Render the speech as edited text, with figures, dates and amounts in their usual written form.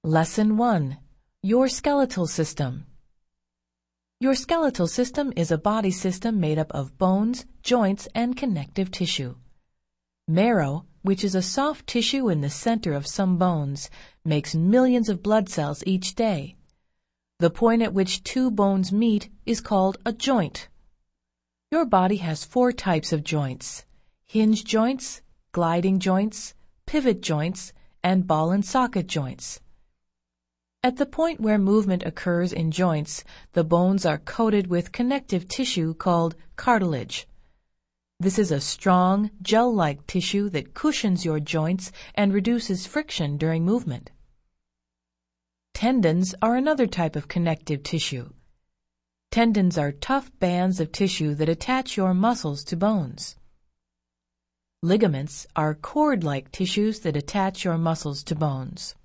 Lesson 1. Your skeletal system. Your skeletal system is a body system made up of bones, joints, and connective tissue. Marrow, which is a soft tissue in the center of some bones, makes millions of blood cells each day. The point at which two bones meet is called a joint. Your body has 4 types of joints: hinge joints, gliding joints, pivot joints, and ball and socket joints. At the point where movement occurs in joints, the bones are coated with connective tissue called cartilage. This is a strong, gel-like tissue that cushions your joints and reduces friction during movement. Tendons are another type of connective tissue. Tendons are tough bands of tissue that attach your muscles to bones. Ligaments are cord-like tissues that attach your muscles to bones.